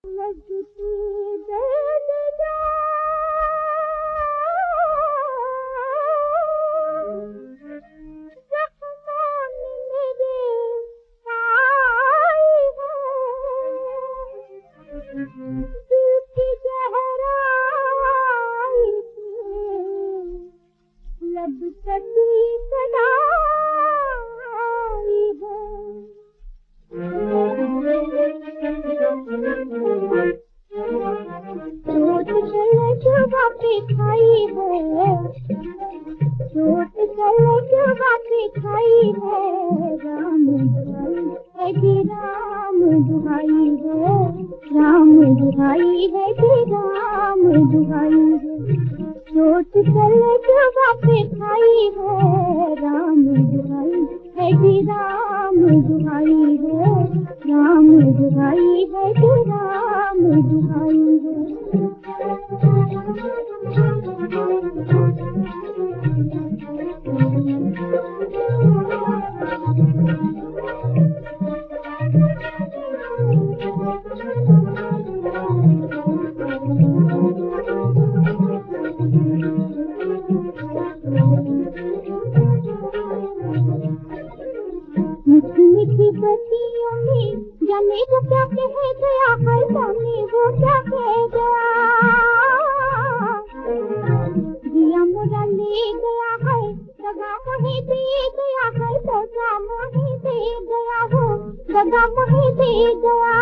राम दुहाई है कि राम दुहाई है, चोट चले जगह पे खाई है, राम दुहाई है कि राम दुहाई है, राम दुहाई है कि राम दुहाई है। मीठी बत्तियों में जाने को क्या कह गया है, जाने वो क्या कह गया, दिया मोरा ले गया है, दगा मोहे दे गया है, दगा मोहे दे गया हो, दगा मोहे दे गया,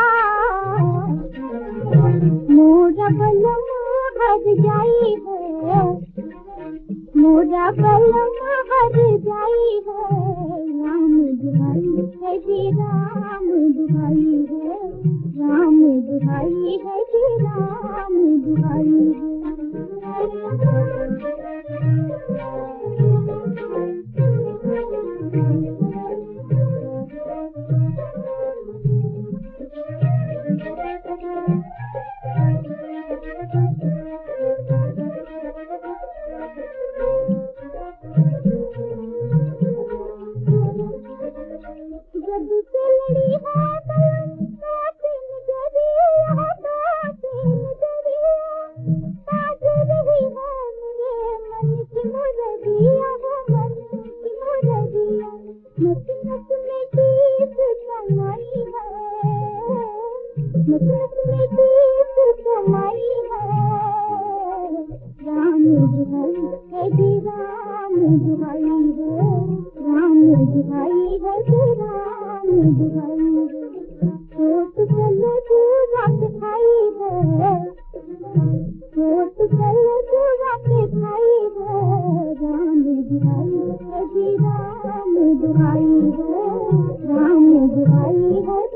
मोरा बलम हर जाई है, मोरा बलम हर जाई है, राम दुहाई है कि राम दुहाई है, राम दुहाई है कि राम दुहाई जब से लड़ी राम दुहाई है कि राम दुहाई है, राम दुहाई है कि राम दुहाई है, चोट चले तू रात खाई है, चोट चले तू रात खाई है, राम दुहाई है कि राम दुहाई है, राम दुहाई है।